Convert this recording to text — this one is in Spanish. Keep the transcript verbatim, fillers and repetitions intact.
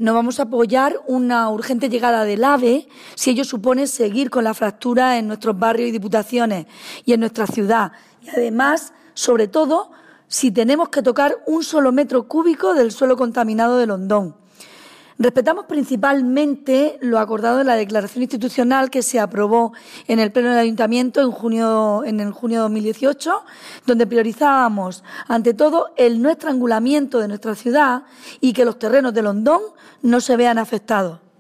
No vamos a apoyar una urgente llegada del AVE si ello supone seguir con la fractura en nuestros barrios y diputaciones y en nuestra ciudad. Y además, sobre todo, si tenemos que tocar un solo metro cúbico del suelo contaminado de Londón. Respetamos principalmente lo acordado en la declaración institucional que se aprobó en el Pleno del Ayuntamiento en junio, en el junio de dos mil dieciocho, donde priorizábamos, ante todo, el no estrangulamiento de nuestra ciudad y que los terrenos de Londón no se vean afectados.